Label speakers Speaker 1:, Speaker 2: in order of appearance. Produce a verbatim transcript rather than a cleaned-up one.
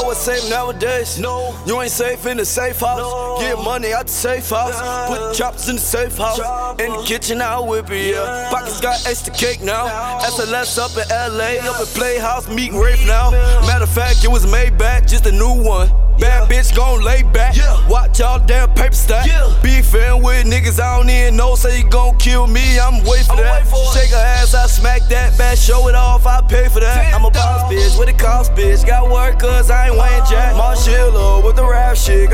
Speaker 1: know what's safe nowadays.
Speaker 2: No.
Speaker 1: You ain't safe in the safe house.
Speaker 2: No.
Speaker 1: Get money out the safe house.
Speaker 2: Nah.
Speaker 1: Put choppers in the safe house.
Speaker 2: Chopper.
Speaker 1: In the kitchen, I'll whip it, yeah.
Speaker 2: Yeah.
Speaker 1: Pockets got extra cake now.
Speaker 2: Now.
Speaker 1: S L S up in L A, up in Playhouse, meeting Rafe now. Matter of fact, it was Maybach, just a new one. Bad bitch gon' lay back.
Speaker 2: Yeah.
Speaker 1: Watch y'all damn paper stack.
Speaker 2: Yeah.
Speaker 1: Beefin' with niggas I don't even know. Say you gon' kill me, I'm wait for
Speaker 2: I'ma
Speaker 1: that.
Speaker 2: wait for it.
Speaker 1: Shake her ass, I smack that. Bad, show it off, I pay for that. I'm a boss bitch with a cost bitch. Got work cause I ain't Wayne Jack. Marshilla with the rap shit.